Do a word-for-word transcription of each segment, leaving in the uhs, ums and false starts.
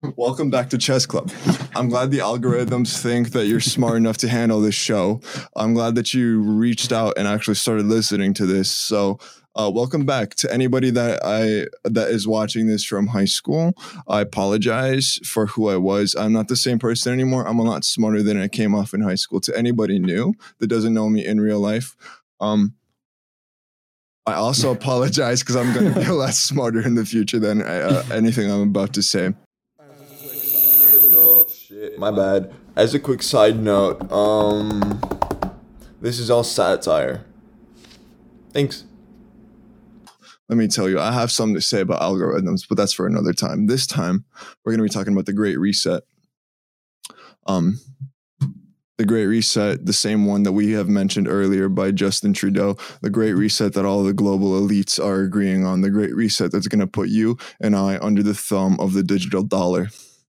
Welcome back to Chess Club. I'm glad the algorithms think that you're smart enough to handle this show. I'm glad that you reached out and actually started listening to this. So, uh, welcome back to anybody that I that is watching this from high school. I apologize for who I was. I'm not the same person anymore. I'm a lot smarter than I came off in high school. To anybody new that doesn't know me in real life, um, I also apologize because I'm going to be a lot smarter in the future than uh, anything I'm about to say. Shit, my bad. As a quick side note, um, this is all satire. Thanks. Let me tell you, I have something to say about algorithms, but that's for another time. This time, we're going to be talking about the Great Reset. Um, the Great Reset, the same one that we have mentioned earlier by Justin Trudeau, the Great Reset that all the global elites are agreeing on, the Great Reset that's going to put you and I under the thumb of the digital dollar.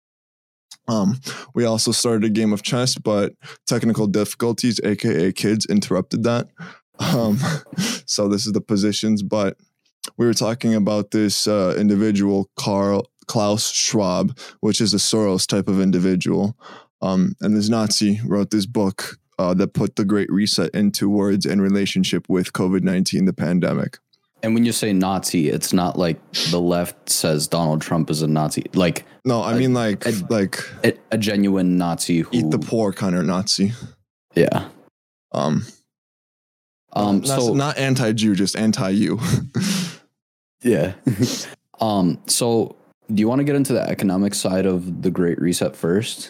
Um, we also started a game of chess, but technical difficulties, aka kids, interrupted that. Um, so this is the positions, but we were talking about this uh, individual, Carl Klaus Schwab, which is a Soros type of individual. Um, and this Nazi wrote this book uh, that put the Great Reset into words in relationship with covid nineteen, the pandemic. And when you say Nazi, it's not like the left says Donald Trump is a Nazi. Like no, I a, mean like a, like a, a genuine Nazi who eat the poor kind of Nazi. Yeah. Um. Um. Not, so not anti-Jew, just anti-you. Yeah. um. So, do you want to get into the economic side of the Great Reset first?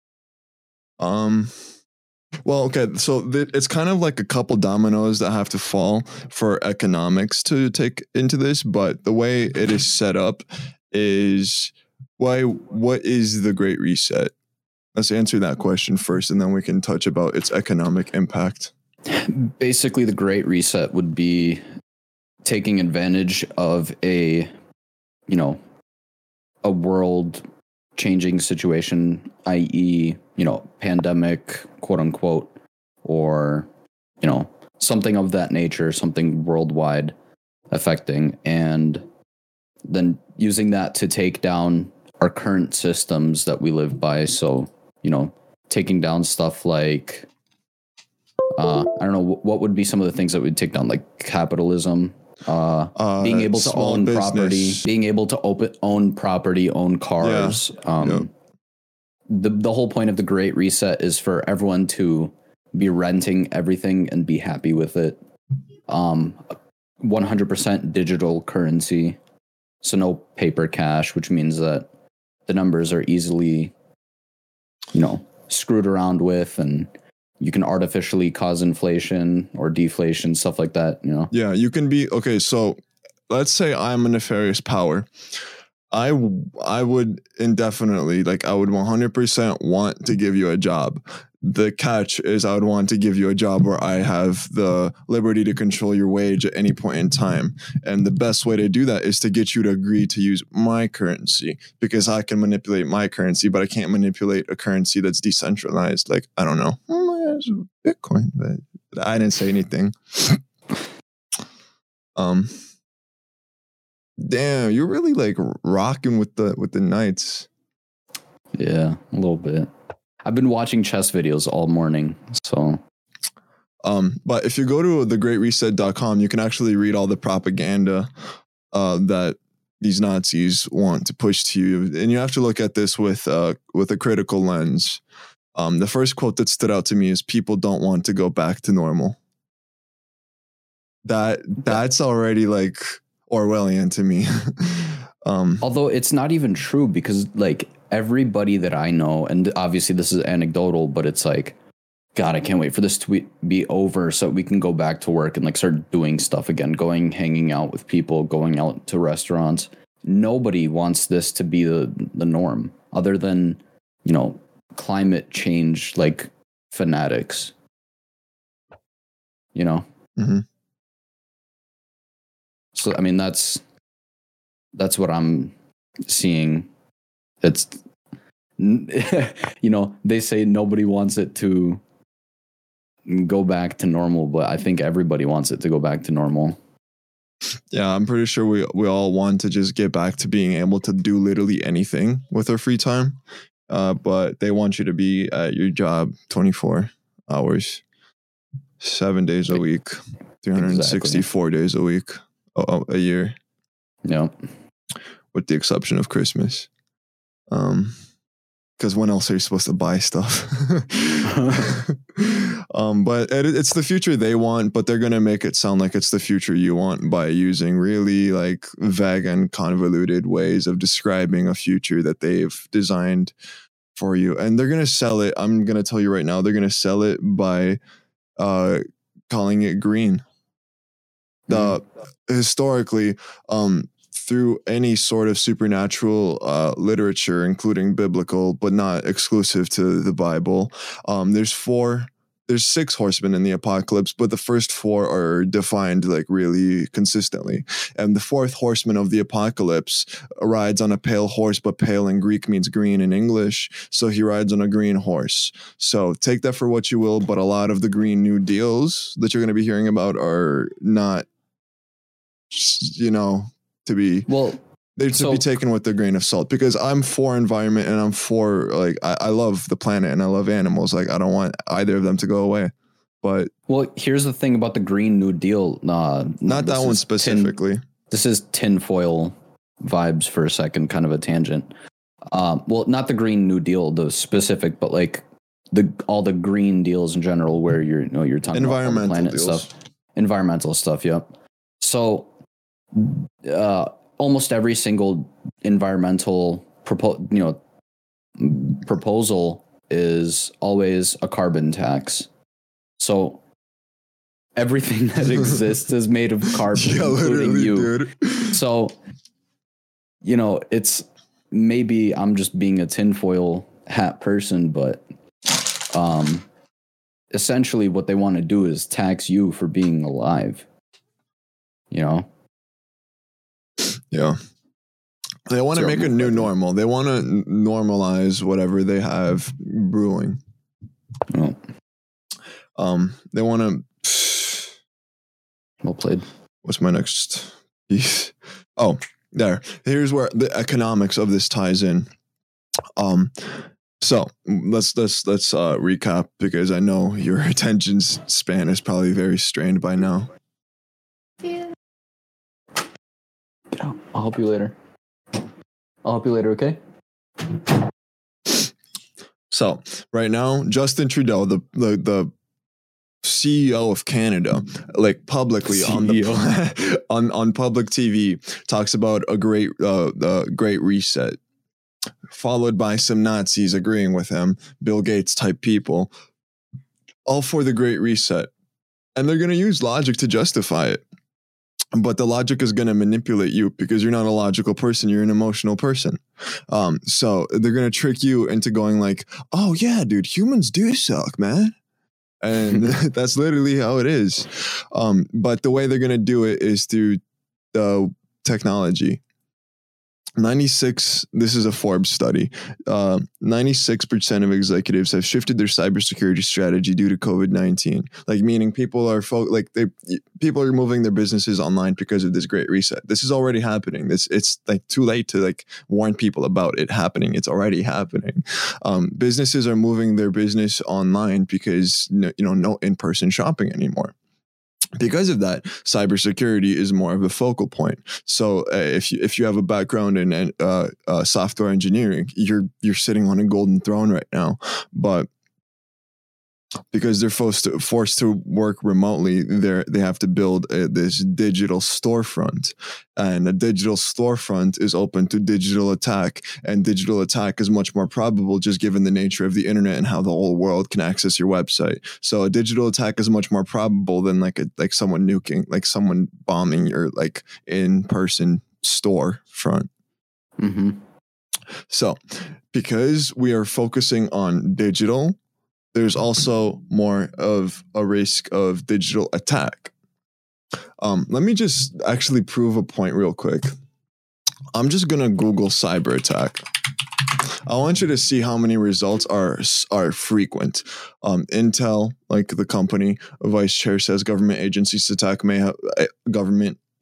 Um. Well, okay, so th- it's kind of like a couple dominoes that have to fall for economics to take into this, but the way it is set up is why what is the Great Reset? Let's answer that question first, and then we can touch about its economic impact. Basically, the Great Reset would be taking advantage of a, you know, a world changing situation, that is, you know, pandemic, quote unquote, or, you know, something of that nature, something worldwide affecting, and then using that to take down our current systems that we live by. So, you know, taking down stuff like, uh, I don't know, what would be some of the things that would take down, like capitalism, uh, uh being able to own business. property, being able to open, own property, own cars. Yeah. Um, yep. The the whole point of the Great Reset is for everyone to be renting everything and be happy with it. Um, one hundred percent digital currency, so no paper cash, which means that the numbers are easily, you know, screwed around with, and you can artificially cause inflation or deflation, stuff like that, you know? Yeah, you can be, okay, so let's say I'm a nefarious power. I, I would indefinitely, like I would one hundred percent want to give you a job. The catch is I would want to give you a job where I have the liberty to control your wage at any point in time. And the best way to do that is to get you to agree to use my currency, because I can manipulate my currency, but I can't manipulate a currency that's decentralized. Like, I don't know, Bitcoin, but I didn't say anything. um. Damn, you're really like rocking with the with the knights. Yeah, a little bit. I've been watching chess videos all morning, so. Um, but if you go to the great reset dot com, you can actually read all the propaganda uh, that these Nazis want to push to you, and you have to look at this with uh, with a critical lens. Um, the first quote that stood out to me is, "People don't want to go back to normal." That that's already like Orwellian to me. um, Although it's not even true, because like everybody that I know, and obviously this is anecdotal, but it's like, God, I can't wait for this to be over so we can go back to work and like start doing stuff again, going, hanging out with people, going out to restaurants. Nobody wants this to be the, the norm, other than, you know, climate change, like fanatics, you know? Mm-hmm. So, I mean, that's, that's what I'm seeing. It's, you know, they say nobody wants it to go back to normal, but I think everybody wants it to go back to normal. Yeah, I'm pretty sure we we all want to just get back to being able to do literally anything with our free time. Uh, but they want you to be at your job twenty-four hours, seven days a week, three hundred sixty-four exactly. days a week, a, a year. Yeah. With the exception of Christmas. Um, because when else are you supposed to buy stuff? um, but it, it's the future they want, but they're going to make it sound like it's the future you want by using really like vague and convoluted ways of describing a future that they've designed for you. And they're going to sell it. I'm going to tell you right now, they're going to sell it by uh, calling it green. The mm. Historically, um, through any sort of supernatural uh, literature, including biblical, but not exclusive to the Bible. Um, there's four, there's six horsemen in the apocalypse, but the first four are defined like really consistently. And the fourth horseman of the apocalypse rides on a pale horse, but pale in Greek means green in English. So he rides on a green horse. So take that for what you will, but a lot of the Green New Deals that you're going to be hearing about are not, you know, to be well they're to so, be taken with a grain of salt, because I'm for environment and I'm for like I, I love the planet and I love animals. Like I don't want either of them to go away. But well, here's the thing about the Green New Deal. Uh, not that one specifically. Tin, this is tinfoil vibes for a second, kind of a tangent. Um, well, not the Green New Deal, the specific, but like the all the green deals in general, where you're you know you're talking environmental about planet deals. stuff, environmental stuff. Yep. So. Uh, almost every single environmental propo- you know proposal is always a carbon tax. So everything that exists is made of carbon, yeah, including you. Dude. So you know, it's maybe I'm just being a tinfoil hat person, but um, essentially what they want to do is tax you for being alive. You know. Yeah. They want to make a new normal. They want to normalize whatever they have brewing. Oh. Um, they want to. Well played. What's my next piece? Oh, there. Here's where the economics of this ties in. Um, so let's let's let's uh, recap, because I know your attention span is probably very strained by now. Yeah. I'll help you later. I'll help you later, okay? So, right now, Justin Trudeau, the the, the C E O of Canada, like publicly C E O. on the on on public T V, talks about a great uh the great reset, followed by some Nazis agreeing with him, Bill Gates type people, all for the great reset, and they're going to use logic to justify it. But the logic is going to manipulate you, because you're not a logical person. You're an emotional person. Um, so they're going to trick you into going like, oh, yeah, dude, humans do suck, man. And that's literally how it is. Um, but the way they're going to do it is through the technology. ninety-six, this is a Forbes study. Uh, ninety-six percent of executives have shifted their cybersecurity strategy due to COVID nineteen. Like, meaning people are fo- like they people are moving their businesses online because of this great reset. This is already happening. This it's like too late to like warn people about it happening. It's already happening. Um, businesses are moving their business online because you know no in-person shopping anymore. Because of that, cybersecurity is more of a focal point. So uh, if you if you have a background in uh, uh, software engineering, you're you're sitting on a golden throne right now. But because they're forced to, forced to work remotely, they they have to build a, this digital storefront, and a digital storefront is open to digital attack, and digital attack is much more probable just given the nature of the internet and how the whole world can access your website. So a digital attack is much more probable than like a like someone nuking, like someone bombing your like in-person storefront. Mm-hmm. So because we are focusing on digital, there's also more of a risk of digital attack. Um, let me just actually prove a point real quick. I'm just going to Google cyber attack. I want you to see how many results are are frequent. Um, Intel, like the company, vice chair says government agencies attack may have uh, government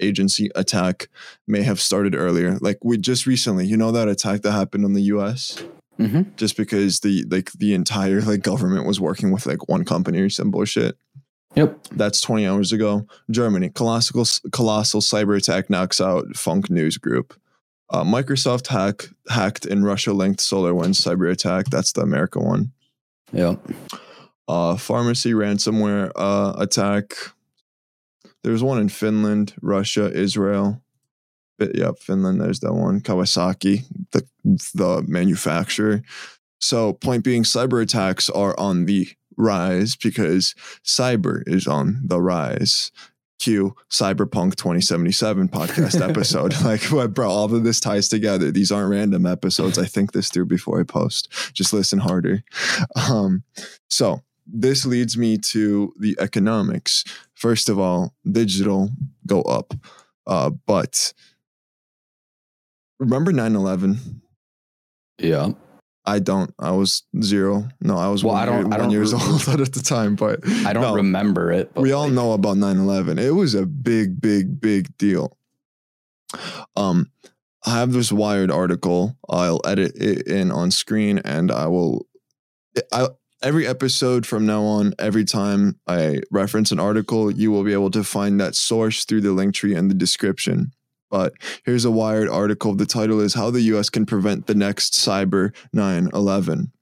agency attack may have started earlier. Like we just recently, you know, that attack that happened in the U S Mm-hmm. just because the like the entire like government was working with like one company or some bullshit. Yep. That's twenty hours ago. Germany, colossal colossal cyber attack knocks out Funk News Group. Uh, Microsoft hack hacked in Russia-linked SolarWinds cyber attack. That's the America one. Yep. Uh, pharmacy ransomware uh, attack. There's one in Finland, Russia, Israel. But, yeah, Finland. There's that one. Kawasaki, the the manufacturer. So, point being, cyber attacks are on the rise because cyber is on the rise. Cue Cyberpunk twenty seventy-seven podcast episode. Like, what, bro, all of this ties together. These aren't random episodes. I think this through before I post. Just listen harder. Um, so this leads me to the economics. First of all, digital go up. Uh, but remember nine eleven? Yeah. I don't. I was zero. No, I was Well, one, I don't- year, I one don't years re- old at the time, but I don't no. remember it. But We all like, know about nine eleven. It was a big, big, big deal. Um, I have this Wired article. I'll edit it in on screen, and I will. I every episode from now on, every time I reference an article, you will be able to find that source through the link tree in the description. But here's a Wired article. The title is "How the U S Can Prevent the Next Cyber nine eleven."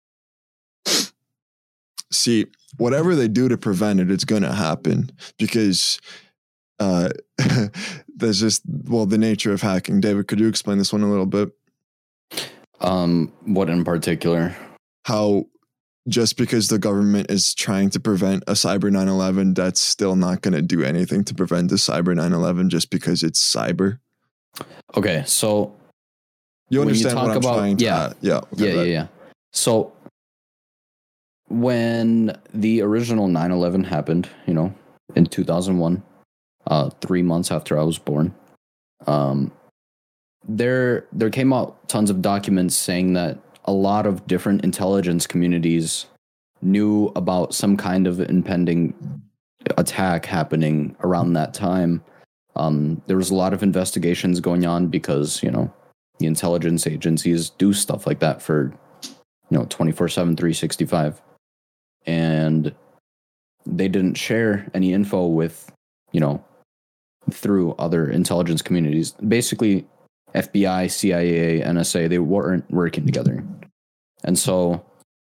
See, whatever they do to prevent it, it's going to happen because uh, there's just, well, the nature of hacking. David, could you explain this one a little bit? Um, what in particular? How just because the government is trying to prevent a cyber nine eleven, that's still not going to do anything to prevent a cyber nine eleven just because it's cyber. Okay, so You When you understand talk what I'm about- trying to yeah. uh, yeah. okay, yeah, yeah, right. yeah. So when the original nine eleven happened, you know, in two thousand one, uh, three months after I was born, um, there there came out tons of documents saying that a lot of different intelligence communities knew about some kind of impending attack happening around that time. Um, there was a lot of investigations going on because, you know, the intelligence agencies do stuff like that for, you know, twenty-four seven, three sixty-five. And they didn't share any info with, you know, through other intelligence communities. Basically, F B I, C I A, N S A, they weren't working together. And so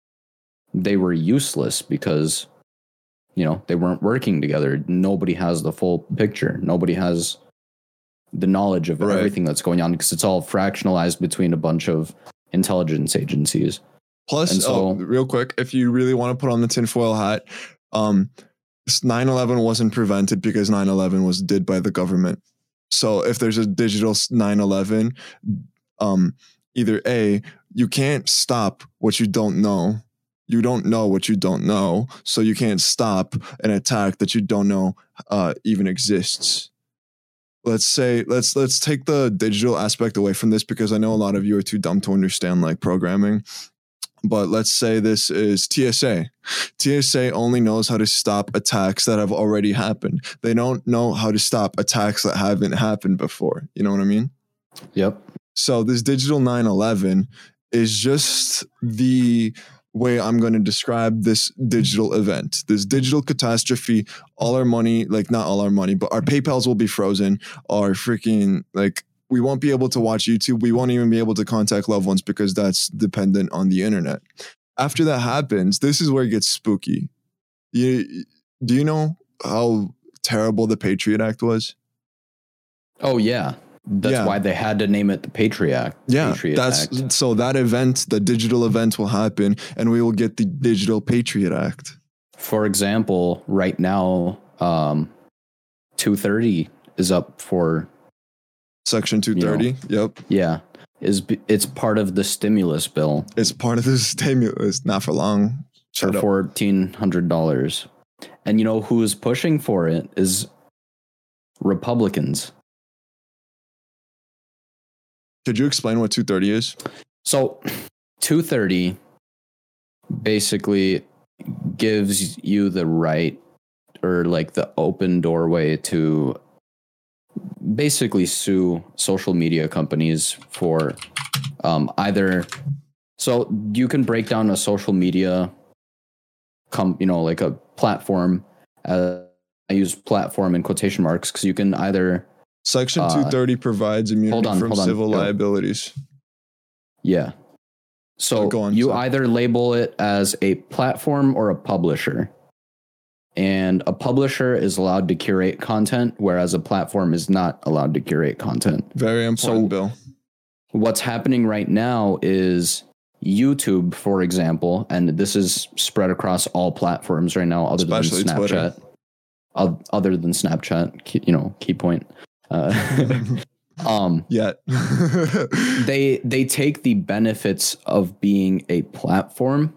they were useless because, you know, they weren't working together. Nobody has the full picture. Nobody has the knowledge of Right. everything that's going on because it's all fractionalized between a bunch of intelligence agencies. Plus, And so- oh, real quick, if you really want to put on the tinfoil hat, um, nine eleven wasn't prevented because nine eleven was did by the government. So if there's a digital nine eleven, um, either A, you can't stop what you don't know. You don't know what you don't know. So you can't stop an attack that you don't know uh, even exists. Let's say let's let's take the digital aspect away from this because I know a lot of you are too dumb to understand like programming. But let's say this is T S A. T S A only knows how to stop attacks that have already happened. They don't know how to stop attacks that haven't happened before. You know what I mean? Yep. So this digital nine eleven is just the way I'm going to describe this digital event, this digital catastrophe. All our money, like not all our money, but our PayPals will be frozen. Our freaking like we won't be able to watch YouTube. We won't even be able to contact loved ones because that's dependent on the internet. After that happens, this is where it gets spooky. You, do you know how terrible the Patriot Act was? Oh, yeah. That's Yeah. why they had to name it the Patriot Act. Yeah, Patriot that's Act. so that event, the digital event will happen and we will get the Digital Patriot Act. For example, right now, um, two thirty is up for, Section two thirty. Yep. yeah, is b- it's part of the stimulus bill It's part of the stimulus. Not for long. for Shut up. fourteen hundred dollars. And you know who is pushing for it is Republicans. Could you explain what two thirty is? So two thirty basically gives you the right or like the open doorway to basically sue social media companies for um, either. So you can break down a social media, com, you know, like a platform. Uh, I use platform in quotation marks because you can either. Section uh, two thirty provides immunity hold on, from hold on. civil Yo. liabilities. Yeah. So Oh, go on, you sorry. either label it as a platform or a publisher. And a publisher is allowed to curate content, whereas a platform is not allowed to curate content. Very important, So Bill. What's happening right now is YouTube, for example, and this is spread across all platforms right now, other Especially than Twitter. Snapchat. Uh, other than Snapchat, key, you know, key point. Uh, um, Yet. they they take the benefits of being a platform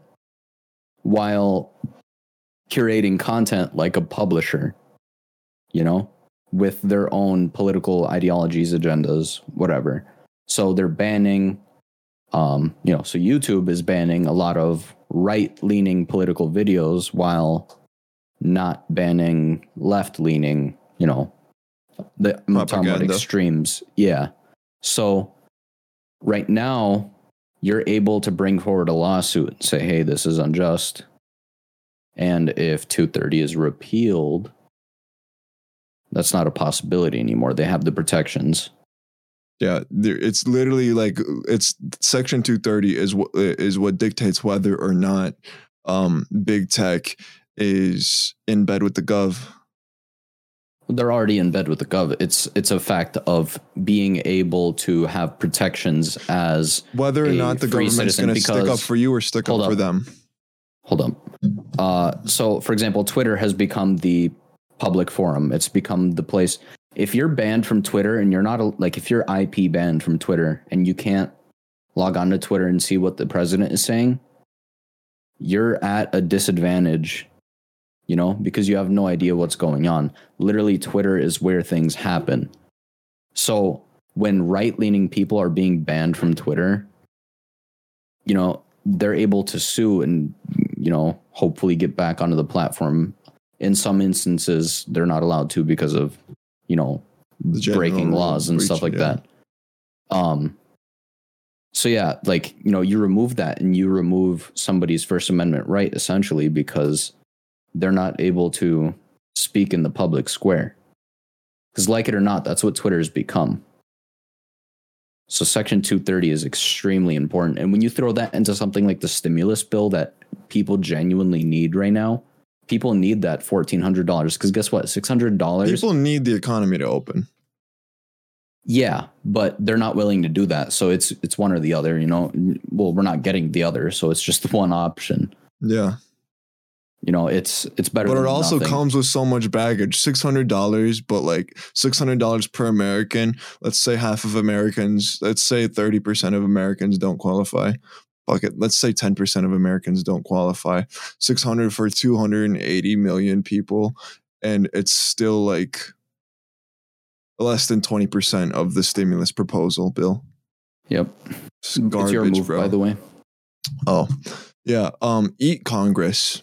while curating content like a publisher, you know, with their own political ideologies, agendas, whatever. So they're banning, um, you know, so YouTube is banning a lot of right-leaning political videos while not banning left-leaning, you know, the, I'm talking about Propaganda. extremes. Yeah. So right now, you're able to bring forward a lawsuit and say, hey, this is unjust. And if two thirty is repealed, that's not a possibility anymore. They have the protections. Yeah, there, it's literally like it's Section two thirty is what is what dictates whether or not um, big tech is in bed with the gov. They're already in bed with the gov. It's it's a fact of being able to have protections as Whether or a not the free government's citizen, going to stick up because- for you or stick up hold for up. them. Hold up. Uh, so, for example, Twitter has become the public forum. It's become the place. If you're banned from Twitter and you're not, a, like, if you're I P banned from Twitter and you can't log on to Twitter and see what the president is saying, you're at a disadvantage, you know, because you have no idea what's going on. Literally, Twitter is where things happen. So when right-leaning people are being banned from Twitter, you know, they're able to sue and, you know, hopefully get back onto the platform. In some instances, they're not allowed to because of, you know, The general breaking rule laws and breach, stuff like yeah. that. Um, so yeah, like, you know, you remove that and you remove somebody's First Amendment right, essentially, because they're not able to speak in the public square. Because like it or not, that's what Twitter has become. So Section two thirty is extremely important. And when you throw that into something like the stimulus bill that people genuinely need right now, people need that fourteen hundred dollars. Because guess what? six hundred dollars. People need the economy to open. Yeah, but they're not willing to do that. So it's it's one or the other, you know. Well, we're not getting the other, so it's just the one option. Yeah. You know, it's it's better But than it also nothing. comes with so much baggage. six hundred dollars, but like six hundred dollars per American. Let's say half of Americans, let's say thirty percent of Americans don't qualify. Fuck it. Let's say ten percent of Americans don't qualify. six hundred for two hundred eighty million people. And it's still like less than twenty percent of the stimulus proposal bill. Yep. It's garbage, it's your move, bro. by the way. Oh, yeah. Um, eat Congress.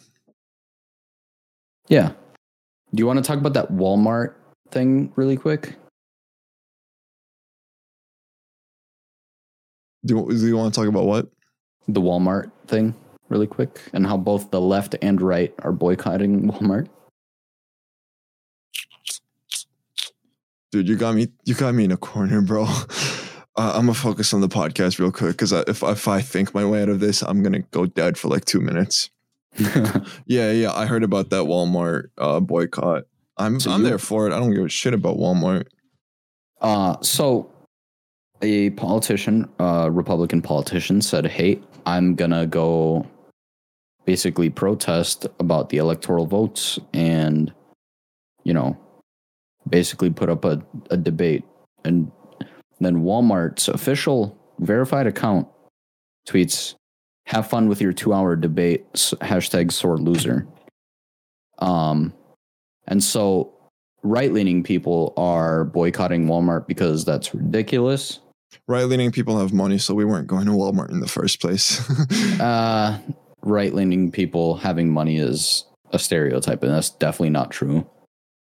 Yeah. Do you want to talk about that Walmart thing really quick? Do you, do you want to talk about what? The Walmart thing really quick, and how both the left and right are boycotting Walmart. Dude, you got me. You got me in a corner, bro. Uh, I'm gonna focus on the podcast real quick because if if I think my way out of this, I'm gonna go dead for like two minutes. Yeah, yeah. I heard about that Walmart uh, boycott. I'm So I'm you- there for it. I don't give a shit about Walmart. Uh, so a politician, uh, Republican politician said, hey, I'm gonna go basically protest about the electoral votes and, you know, basically put up a, a debate. And then Walmart's official verified account tweets, have fun with your two hour debate, s- hashtag sore loser. Um, and so right-leaning people are boycotting Walmart because that's ridiculous. Right-leaning people have money, so we weren't going to Walmart in the first place. Uh, right-leaning people having money is a stereotype, and that's definitely not true.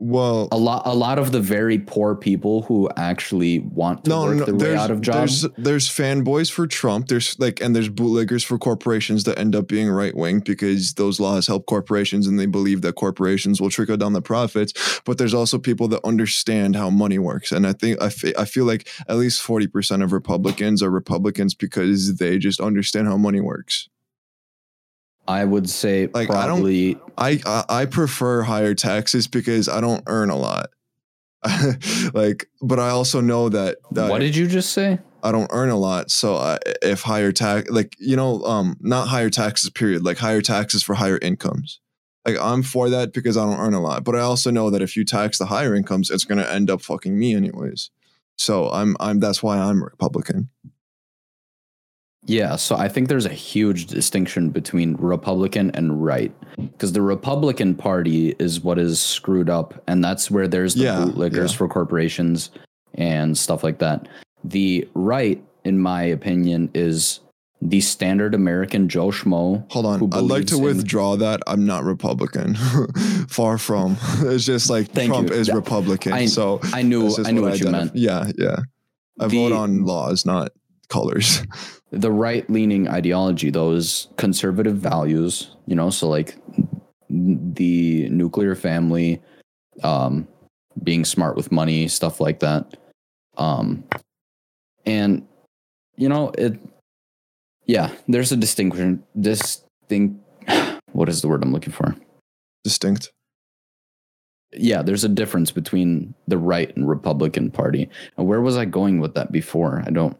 Well, a lot a lot of the very poor people who actually want to no, work no, their way there's, out of jobs. there's there's fanboys for Trump. There's like, and there's bootleggers for corporations that end up being right wing because those laws help corporations and they believe that corporations will trickle down the profits. But there's also people that understand how money works, and I think I, fe- I feel like at least forty percent of Republicans are Republicans because they just understand how money works. I would say Like, probably. I, I I prefer higher taxes because I don't earn a lot. Like, but I also know that, that What did you just say? I don't earn a lot. So I, if higher tax, like, you know, um, not higher taxes, period, like higher taxes for higher incomes. Like, I'm for that because I don't earn a lot. But I also know that if you tax the higher incomes, it's going to end up fucking me anyways. So I'm, I'm, that's why I'm Republican. Yeah, so I think there's a huge distinction between Republican and right, because the Republican Party is what is screwed up, and that's where there's the Yeah, bootlickers yeah. for corporations and stuff like that. The right, in my opinion, is the standard American Joe Schmo. Hold on. who I'd like to believes in- withdraw that. I'm not Republican. Far from. It's just like Thank Trump you. is That- Republican. I- so I knew that's just I knew what what you identif- meant. Yeah, yeah. I The- vote on laws, not colors. The right-leaning ideology, those conservative values, you know, so like the nuclear family, um, being smart with money, stuff like that. Um, and you know, it, yeah, there's a distinction, distinct, what is the word I'm looking for? Distinct. Yeah, there's a difference between the right and Republican Party. And where was I going with that before? I don't,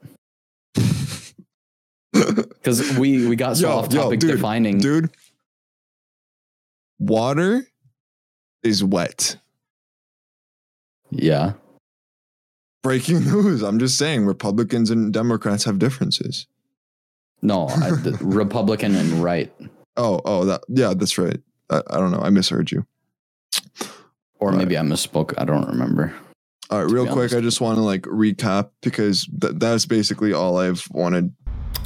because we, we got so Yo, off yo, topic dude, defining. Dude, water is wet. Yeah. Breaking news. I'm just saying Republicans and Democrats have differences. No, I, the Republican and right. Oh, oh, that, yeah, that's right. I, I don't know. I misheard you. Or Right. maybe I misspoke. I don't remember. All right, To real be quick, honest. I just want to like recap because th- that's basically all I've wanted.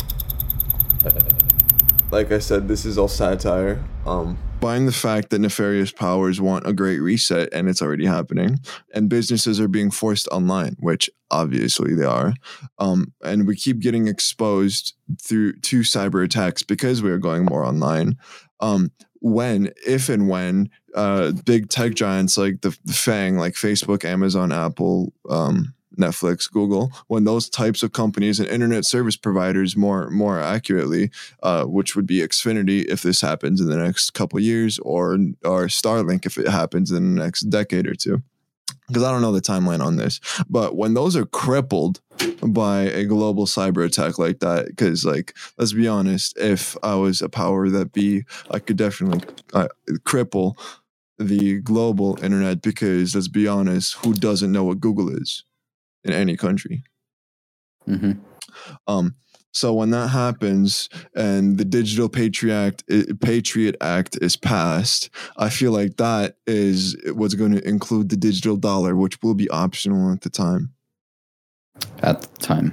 Like I said, this is all satire. Um, buying the fact that nefarious powers want a great reset, and it's already happening, and businesses are being forced online, which obviously they are. Um, and we keep getting exposed through to cyber attacks because we are going more online. Um, when, if and when, uh, big tech giants like the, the FANG, like Facebook, Amazon, Apple, um, Netflix, Google, when those types of companies and internet service providers, more more accurately, uh, which would be Xfinity if this happens in the next couple of years, or or Starlink if it happens in the next decade or two. Because I don't know the timeline on this, but when those are crippled by a global cyber attack like that, because like let's be honest, if I was a power that be, I could definitely uh, cripple the global internet. Because let's be honest, who doesn't know what Google is in any country? Mm-hmm. Um, so when that happens and the Digital Patriot Act, Patriot Act is passed, I feel like that is what's going to include the digital dollar, which will be optional at the time. At the time.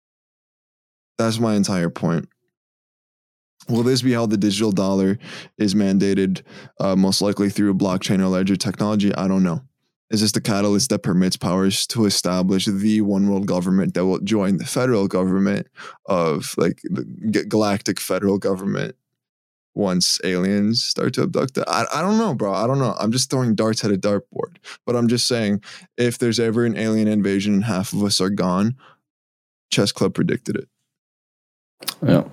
That's my entire point. Will this be how the digital dollar is mandated, uh, most likely through blockchain or ledger technology? I don't know. Is this the catalyst that permits powers to establish the one world government that will join the federal government of like the g- galactic federal government once aliens start to abduct it? I, I don't know, bro. I don't know. I'm just throwing darts at a dartboard. But I'm just saying, if there's ever an alien invasion and half of us are gone, Chess Club predicted it. Yeah.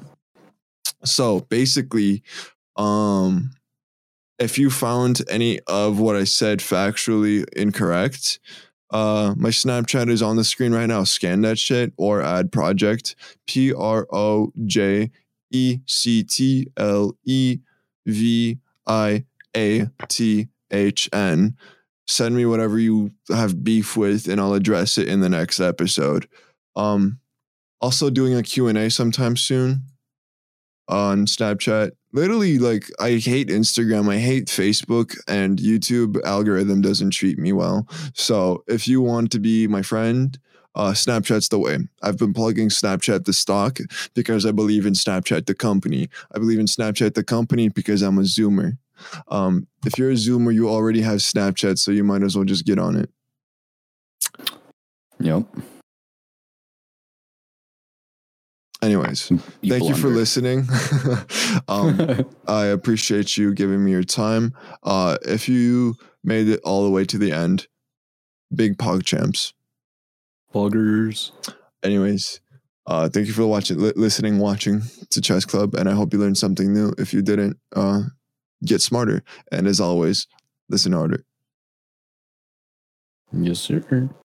So basically, um, if you found any of what I said factually incorrect, uh, my Snapchat is on the screen right now. Scan that shit or add project P R O J E C T L E V I A T H N. Send me whatever you have beef with, and I'll address it in the next episode. Um, also doing a Q and A sometime soon on Snapchat. Literally, like, I hate Instagram, I hate Facebook, and YouTube algorithm doesn't treat me well. So if you want to be my friend, uh, Snapchat's the way. I've been plugging Snapchat the stock because I believe in Snapchat the company. I believe in Snapchat the company because I'm a Zoomer. Um, if you're a Zoomer, you already have Snapchat, so you might as well just get on it. Yep. Anyways, You thank you for blunder. listening. um, I appreciate you giving me your time. Uh, if you made it all the way to the end, big pog champs. Buggers. Anyways, uh, thank you for watching, li- listening, watching to Chess Club, and I hope you learned something new. If you didn't, uh, get smarter. And as always, listen harder. Yes, sir.